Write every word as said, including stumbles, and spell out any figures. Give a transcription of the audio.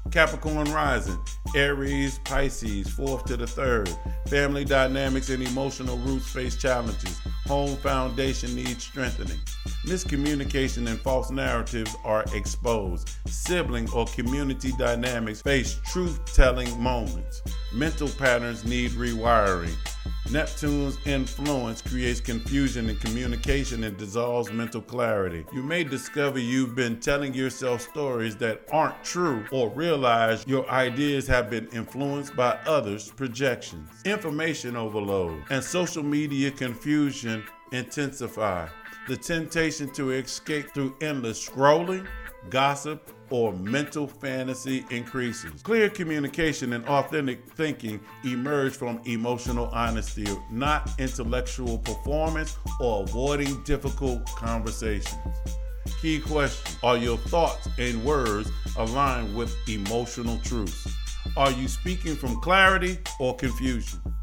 Capricorn rising, Aries, Pisces, fourth to the third. Family dynamics and emotional roots face challenges. Home foundation needs strengthening. Miscommunication and false narratives are exposed. Sibling or community dynamics face truth-telling moments. Mental patterns need rewiring. Neptune's influence creates confusion in communication and dissolves mental clarity. You may discover you've been telling yourself stories that aren't true, or realize your ideas have been influenced by others' projections. Information overload and social media confusion intensify. The temptation to escape through endless scrolling, gossip, or mental fantasy increases. Clear communication and authentic thinking emerge from emotional honesty, not intellectual performance or avoiding difficult conversations. Key question: are your thoughts and words aligned with emotional truths? Are you speaking from clarity or confusion?